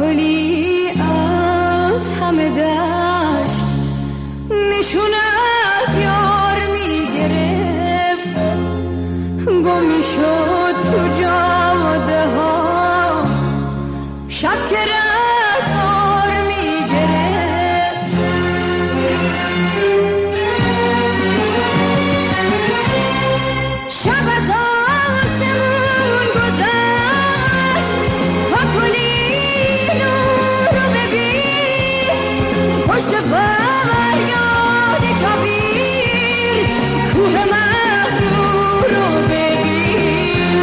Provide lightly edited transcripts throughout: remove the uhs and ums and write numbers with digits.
کاکلی از همه دشت نشون از یار میگرفت، گم میشد تو جاده ها، شب که رفتار میگرفت. شب از آسمون گذشت، کاکلی نور رو ببین، پشت فریاد کبیر کوه مغرور رو ببین.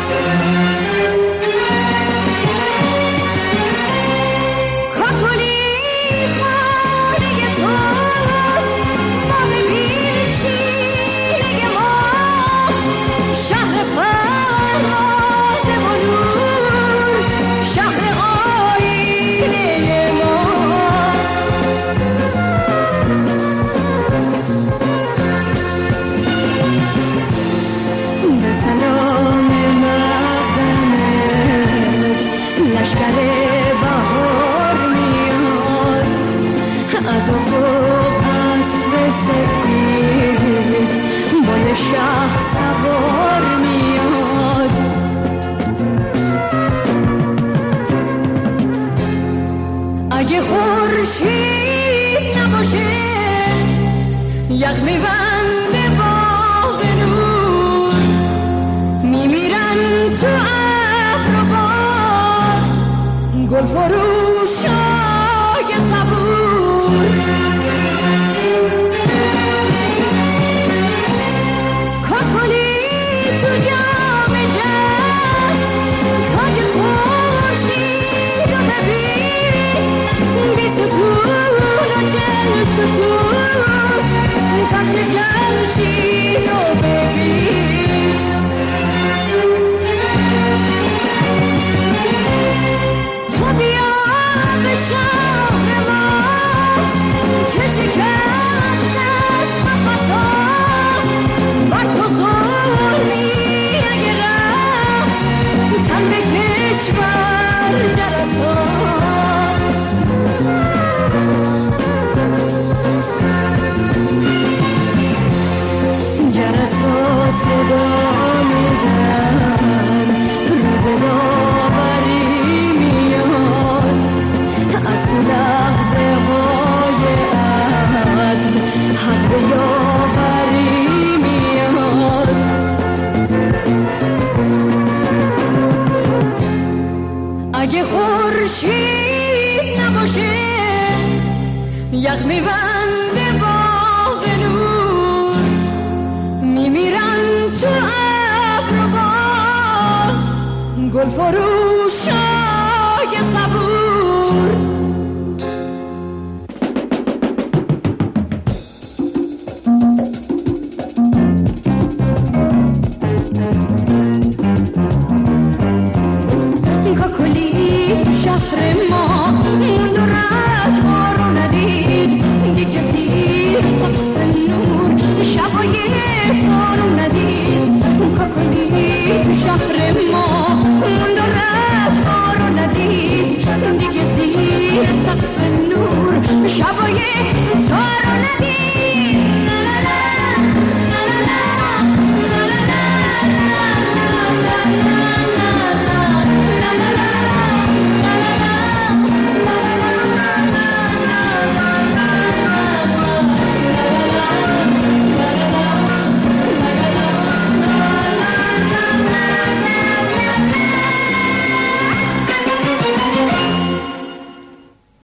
کاکلی خانه توست، ما ببین شیره ما، شهر فرهاد و نور، شهر آینه ما. به سلام مقدمت لشکر بهار میاد، از افق اسب سفید بال شه سوار میاد. اگه خورشید نباشه یخ میبنده باغ نور، میمیرن تو ابر و باد گل فروشای صبور. کاکلی تو جام جم، تاج خورشید رو ببین، بی سکون و چل سکون، تخت جمشید رو ببین. تو بیا به شهر ما که شکست است نفس‌ها، بر تو ظلمی اگه رفت تن به کشور جرس‌ها. جرس‌ها صدا میدن، روز داوری میاد، از تو لحظه های عدل حق به یاوری میاد. اگه خورشید نباشه یخ میبنده باغ نور، میمیرن تو ابر و باد گل فرو